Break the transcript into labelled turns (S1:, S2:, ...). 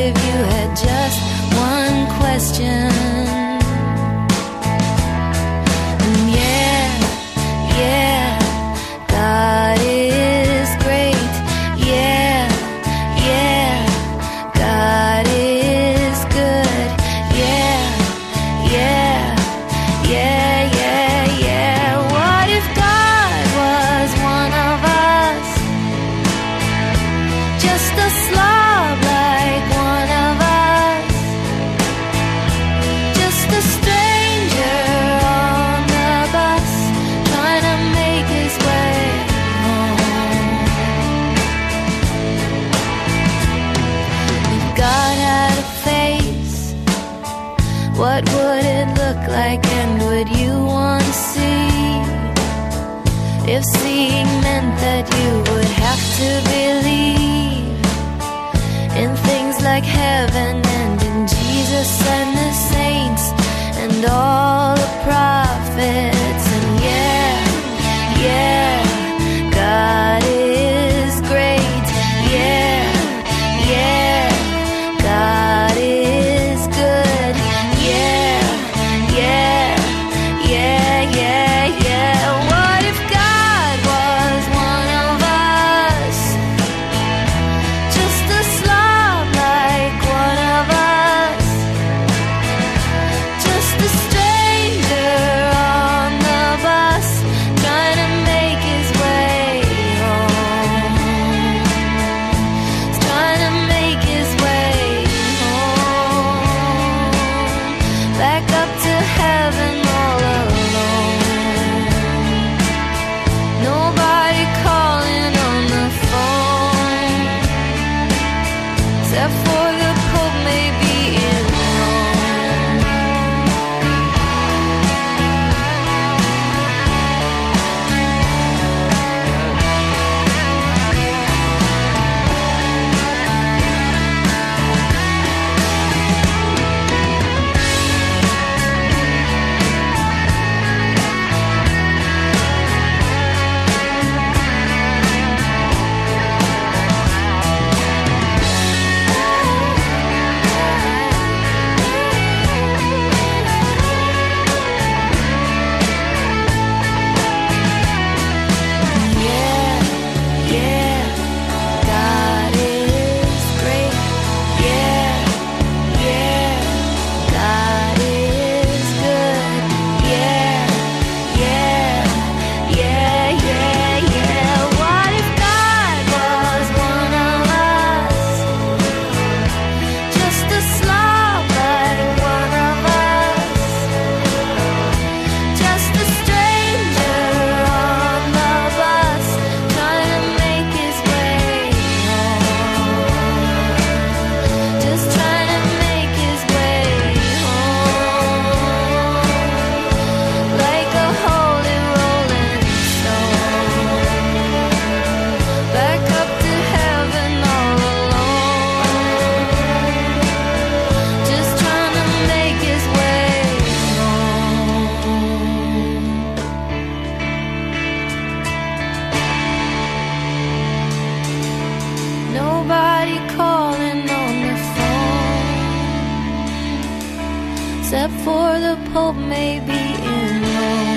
S1: if you had just one question. And yeah, God is great. Yeah, God is good. Yeah. What if God was one of us? Just a slob like one of us. Just a stranger on the bus, trying to make his way home. If God had a face, what would it look like, and would you want to see? If seeing meant that you would have to believe in things like heaven and in Jesus and the saints and all the prophets. And yeah, God is great. Yeah, God is good. Yeah. What if God was one of us? Just a slob like one of us. Just a stranger on the bus, trying to make his way home. He's trying to make his way home. Back up to heaven all alone. Nobody calling on the phone, except for the Pope maybe in Rome. Yeah, God is great. Yeah, God is good. Yeah. What if God was one of us? Just a slob like one of us. Just a stranger on the bus, trying to make his way home. Just trying to make his way home. Like a holy rolling stone. Back up to heaven all alone. Just trying to make his way home. Nobody calling on the phone, except for the Pope maybe in Rome.